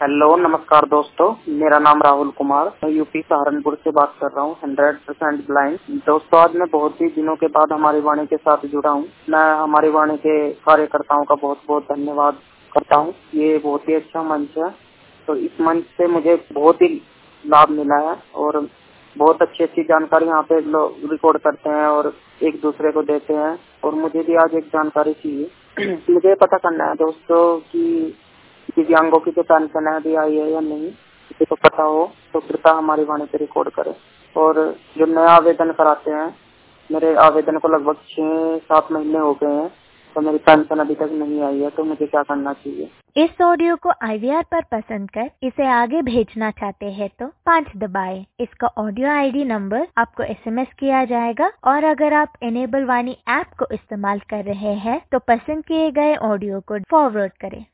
Hello, नमस्कार दोस्तों। मेरा नाम राहुल कुमार, मैं यूपी सहारनपुर से बात कर रहा हूँ। 100% ब्लाइंड दोस्तों, आज मैं बहुत ही दिनों के बाद हमारी वाणी के साथ जुड़ा हूँ। मैं हमारी वाणी के कार्यकर्ताओं का बहुत बहुत धन्यवाद करता हूँ। ये बहुत ही अच्छा मंच है, तो इस मंच से मुझे बहुत ही लाभ मिला है और बहुत अच्छी अच्छी जानकारी यहाँ पे लोग रिकॉर्ड करते हैं और एक दूसरे को देते हैं। और मुझे भी आज एक जानकारी चाहिए। मुझे पता करना है दोस्तों कि दिव्यांगों की जो पेंशन है अभी आई है या नहीं। किसी को पता हो तो कृपया हमारी वाणी पे रिकॉर्ड करें। और जो नया आवेदन कराते हैं, मेरे आवेदन को लगभग 6-7 महीने हो गए हैं, तो मेरी पेंशन अभी तक नहीं आई है, तो मुझे क्या करना चाहिए। इस ऑडियो को IVR पर पसंद कर इसे आगे भेजना चाहते हैं तो 5 दबाएं। इसका ऑडियो ID नंबर आपको SMS किया जाएगा और अगर आप इनेबल वाणी ऐप को इस्तेमाल कर रहे हैं तो पसंद किए गए ऑडियो को फॉरवर्ड करें।